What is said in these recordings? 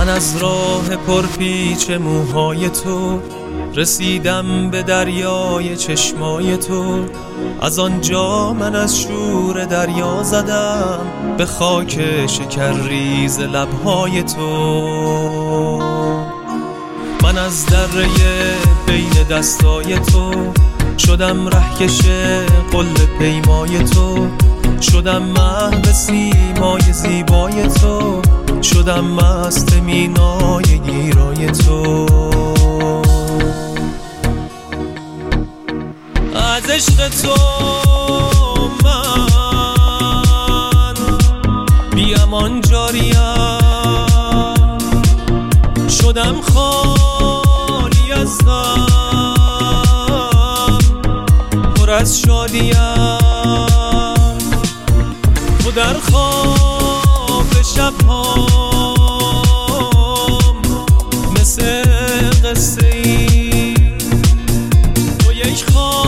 من از راه پرپیچ موهای تو رسیدم به دریای چشمای تو. از آنجا من از شور دریا زدم به خاک شکرریز لبهای تو. من از دره بین دستای تو شدم رهکش قل پیمای تو. شدم محو سیمای زیبای تو. شدم مست مینای گیرای تو. از عشق تو من بیامان جاریم. شدم خالی از غم پر از شادیم. و در خواب شبهام مثل قصه ای تو یک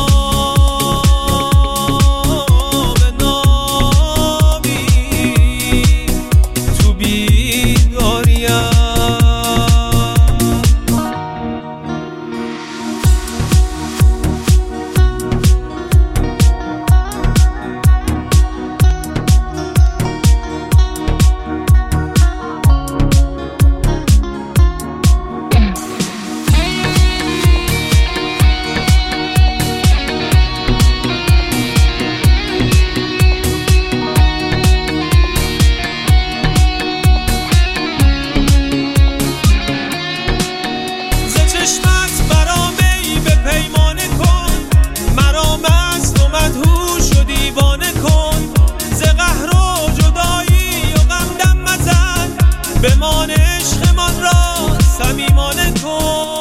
خواب نامی تو بیداریم. بمان عشقمان را صمیمانه کن.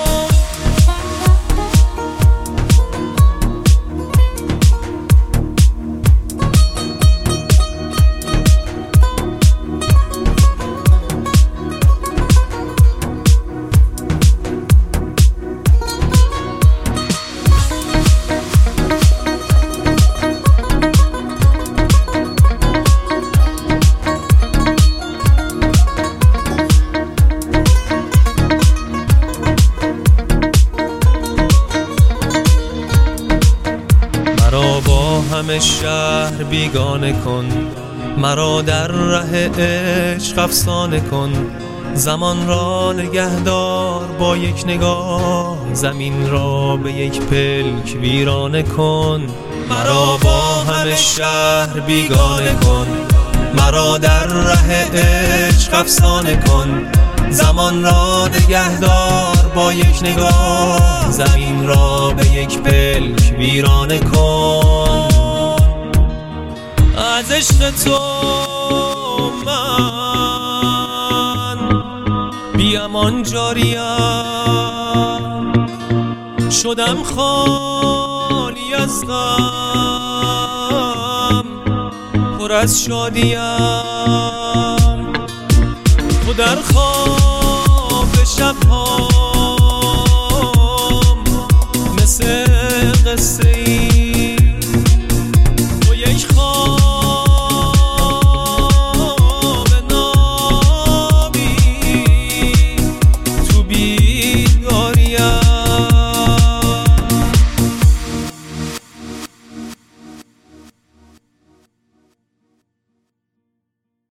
مرا با همه شهر بیگانه کن. مرا در ره عشق افسانه کن. زمان را نگهدار با یک نگاه. زمین را به یک پلک ویرانه کن. مرا با همه شهر بیگانه کن. مرا در ره عشق افسانه کن. زمان را نگهدار با یک نگاه. زمین را به یک پلک ویرانه کن. از عشق تو من بیامان جاریم. شدم خالی از غم پر از شادیم. و در خواب شبها